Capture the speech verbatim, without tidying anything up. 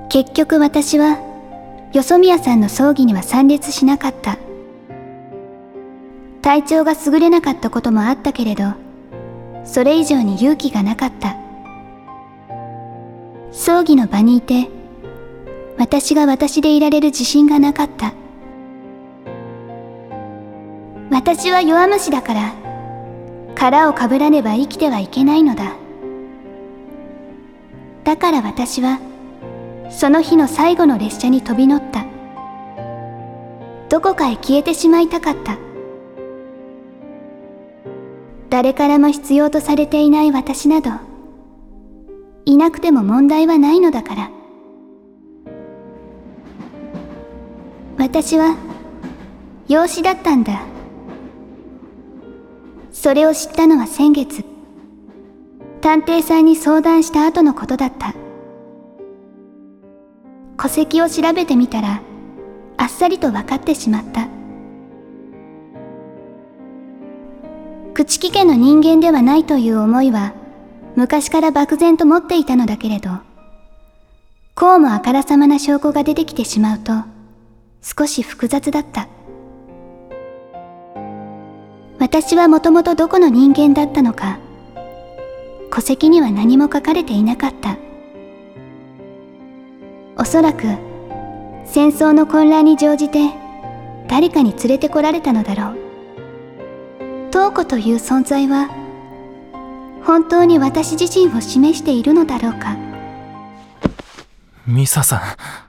結局私はよそみやさんの葬儀には参列しなかった。体調が優れなかったこともあったけれど、それ以上に勇気がなかった。葬儀の場にいて、私が私でいられる自信がなかった。私は弱虫だから、殻をかぶらねば生きてはいけないのだ。だから私は、その日の最後の列車に飛び乗った。どこかへ消えてしまいたかった。誰からも必要とされていない私など、いなくても問題はないのだから。私は養子だったんだ。それを知ったのは先月、探偵さんに相談した後のことだった。戸籍を調べてみたら、あっさりと分かってしまった。朽木家の人間ではないという思いは、昔から漠然と持っていたのだけれど、こうもあからさまな証拠が出てきてしまうと、少し複雑だった。私はもともとどこの人間だったのか、戸籍には何も書かれていなかった。おそらく、戦争の混乱に乗じて、誰かに連れてこられたのだろう。東子という存在は、本当に私自身を示しているのだろうか。 ミサさん。